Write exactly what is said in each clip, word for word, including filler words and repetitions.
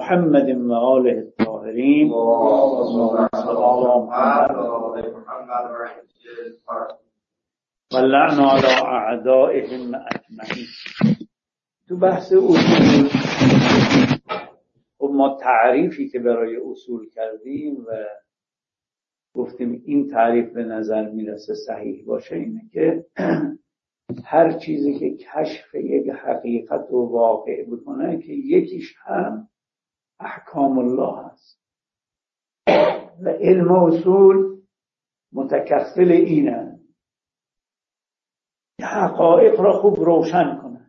محمد و آله الطاهرین و لعن علی اعدائهم اجمعین. تو بحث اصول و ما تعریفی که برای اصول کردیم و گفتیم این تعریف به نظر میرسه صحیح باشه اینه که هر چیزی که کشف یک حقیقت و واقع بکنه که یکیش هم احکام الله هست و علم اصول متکفل اینه که حقایق را خوب روشن کنه.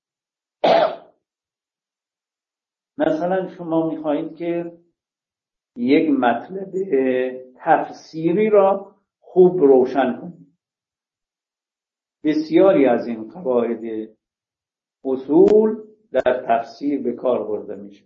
مثلا شما میخواهید که یک مطلب تفسیری را خوب روشن کنید. بسیاری از این قواعد اصول در تفسیر به کار برده میشه.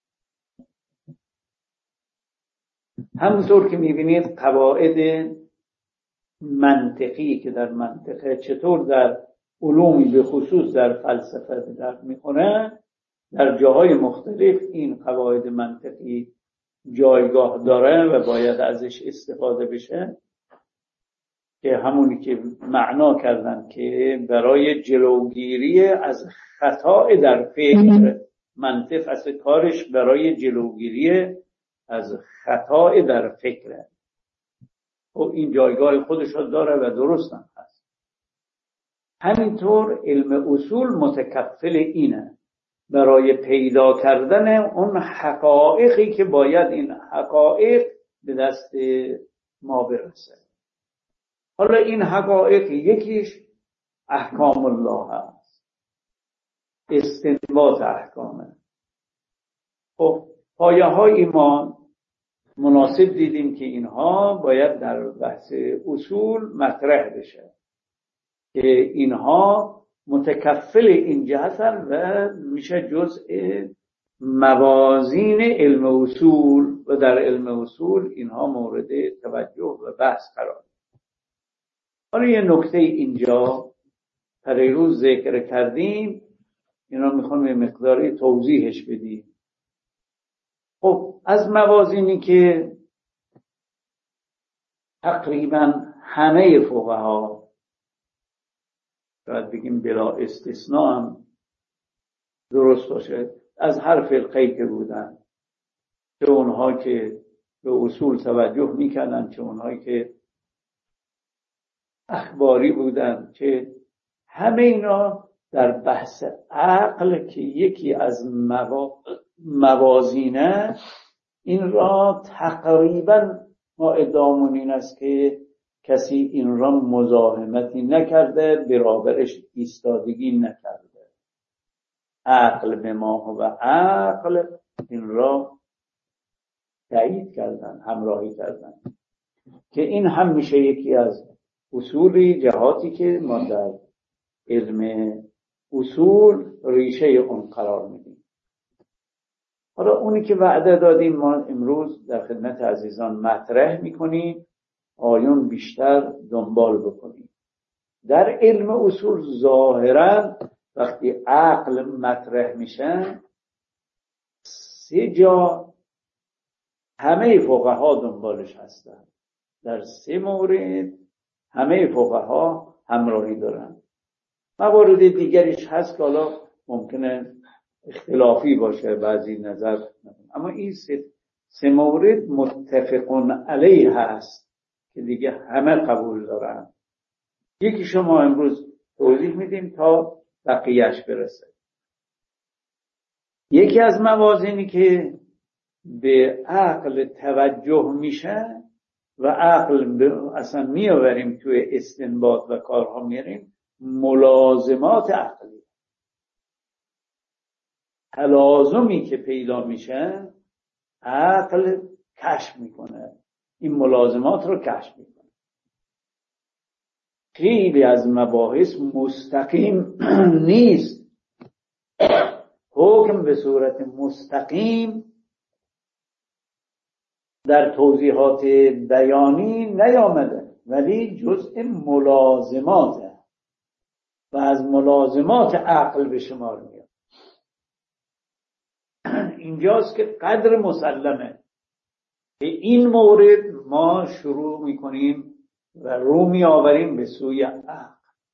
همونطور که میبینید قواعد منطقی که در منطقه چطور در علومی به خصوص در فلسفه به درد میخوره، در جاهای مختلف این قواعد منطقی جایگاه داره و باید ازش استفاده بشه، که همونی که معنا کردن که برای جلوگیری از خطا در فکر، منطق از کارش برای جلوگیری از خطا در فکر و این جایگاه خودش رو داره و درست هم هست. همینطور علم اصول متکفل اینه برای پیدا کردن اون حقایقی که باید این حقایق به دست ما برسه. حالا این حقایق یکیش احکام الله هست، استنباط احکامه. خب پایه های ما مناسب دیدیم که اینها باید در بحث اصول مطرح بشه که اینها متکفل این جهتن و میشه جزء موازین علم اصول و در علم اصول اینها مورد توجه و بحث قرار. حالا یه نکته اینجا پریروز ذکر کردیم، اینا میخوام یه مقداری توضیحش بدیم. خب از موازینی که تقریبا همه فقها، شاید بگیم بلا استثناء هم درست باشه، از هر فرقه‌ای که بودن، چه اونها که به اصول توجه میکردن، چه اونهایی که اخباری بودن، چه همه اینا در بحث عقل که یکی از موازینه، این را تقریبا ما ادعامون این است که کسی این را مزاحمتی نکرده، برابرش ایستادگی نکرده. عقل به ما و عقل این را تایید کردن، همراهی کردن، که این هم میشه یکی از اصولی جهاتی که ما در علم اصول ریشه اون قرار میدیم. حالا اونی که وعده دادیم ما امروز در خدمت عزیزان مطرح میکنیم، آیون بیشتر دنبال بکنیم. در علم اصول ظاهرا وقتی عقل مطرح میشه، سه جا همه فقها دنبالش هستن. در سه مورد همه فقها همراهی دارن. موارد دیگریش هست که حالا ممکنه اختلافی باشه، بعضی نظر، اما این سه, سه مورد متفقون علیه هست که دیگه همه قبول دارن. یکی شما امروز توضیح میدیم تا بقیهش برسه. یکی از موازینی که به عقل توجه میشه و عقل اصلا میآوریم توی استنباط و کارها میریم، ملازمات عقلی، تلازمی که پیدا میشه عقل کشف میکنه، این ملازمات رو کشف میکنه. خیلی از مباحث مستقیم نیست، حکم به صورت مستقیم در توضیحات بیانی نیامده، ولی جزء ملازماته و از ملازمات عقل به شمار میاد. اینجاست که قدر مسلمه. به این مورد ما شروع میکنیم و رو میآوریم به سوی عقل.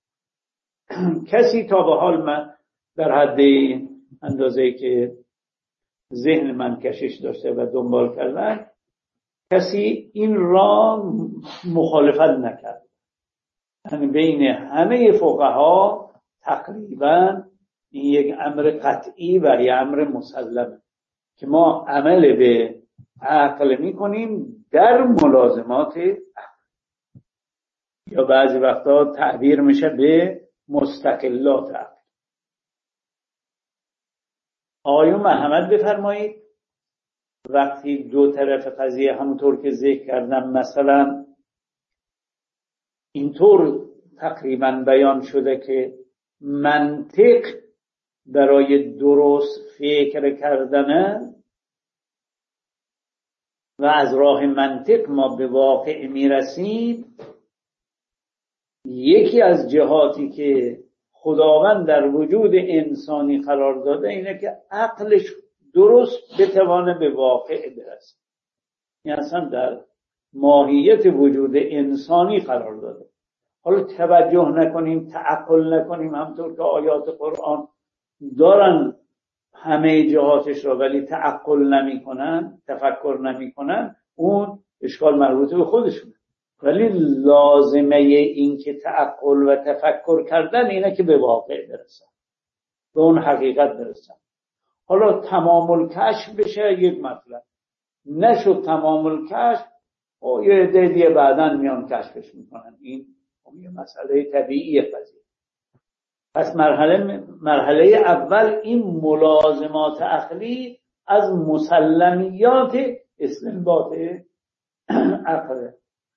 کسی تا به حال من در حد اندازه‌ای که ذهن من کشش داشته و دنبال کردن، کسی این را مخالفت نکرد. یعنی بین همه فقها تقریبا این یک امر قطعی و یک امر مسلمه که ما عمل به عقل میکنیم در ملازمات عقل، یا بعضی وقتا تعبیر میشه به مستقلات عقل. آقایون محمد بفرمایید وقتی دو طرف قضیه همونطور که ذکر کردم مثلا اینطور تقریبا بیان شده که منطق برای درست فکر کردنه و از راه منطق ما به واقع میرسیم، یکی از جهاتی که خداوند در وجود انسانی قرار داده اینه که عقلش درست بتوانه به واقع برسه. این اصلا در ماهیت وجود انسانی قرار داده. حالا توجه نکنیم، تعقل نکنیم، همطور که آیات قرآن دارن همه جهاتش را ولی تعقل نمی کنن، تفکر نمی کنن، اون اشکال مربوط به خودشونه. ولی لازمه این که تعقل و تفکر کردن اینه که به واقع برسن، به اون حقیقت برسن. حالا تمام الکشف بشه یک مطلب، نشد تمام الکشف او یه عده دیگه بعداً میان کشفش میکنن. این یه مسئله طبیعی قضیه. پس مرحله مرحله اول این ملازمات عقلی از مسلمیات استنباط عقله.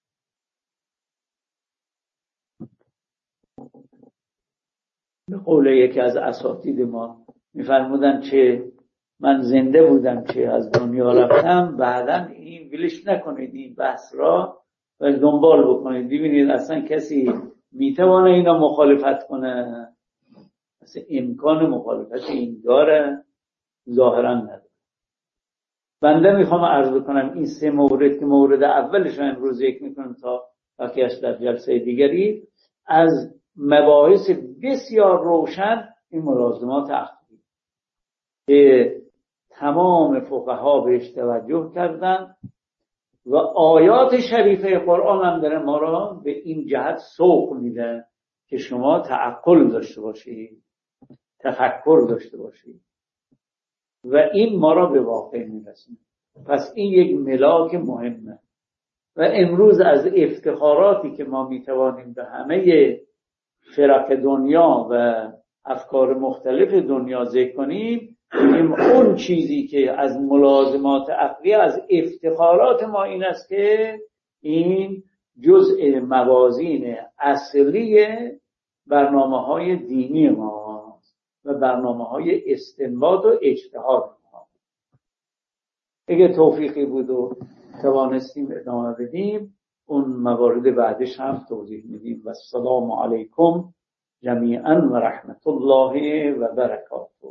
به قول یکی از اساتید ما میفرمودن چه من زنده بودم چه از دنیا رفتم، بعداً این ولش نکنید این بحث را و دنبال بکنید، ببینید اصلا کسی میتونه اینا مخالفت کنه، اصلا امکان مخالفت این داره؟ ظاهرا نداره. بنده میخوام عرض بکنم این سه مورد که مورد اولش رو امروز ذکر میکنم تا بقیه‌اش در جلسه دیگری، از مباحث بسیار روشن این ملازمات عقلی که تمام فقها بهش توجه کردن و آیات شریفه قرآن هم داره ما را به این جهت سوق میده که شما تعقل داشته باشید، تفکر داشته باشید و این ما را به واقع میرسونه. پس این یک ملاک مهمه و امروز از افتخاراتی که ما میتوانیم به همه فرق دنیا و افکار مختلف دنیا ذکر کنیم، اون چیزی که از ملازمات عقلی از افتخارات ما این است که این جزء موازین اصلی برنامه‌های دینی ما و برنامه‌های استنباط و اجتهاد ما. اگه توفیقی بود و توانستیم ادامه بدیم اون موارد بعدش هم توضیح میدیم. و السلام علیکم جمیعا و رحمت الله و برکاته.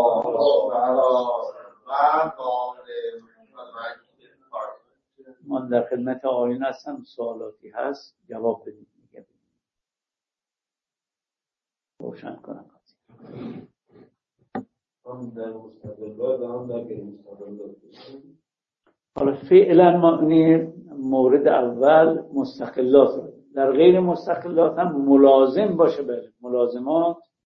من در خدمت آقایون هستم، سوالاتی هست جواب بدید. میگه روشن کنم هم در مستقلات هم در غیر مستقلات. حالا فعلا ما مورد اول مستقلات، در غیر مستقلات هم ملازم باشه، بله ملازمات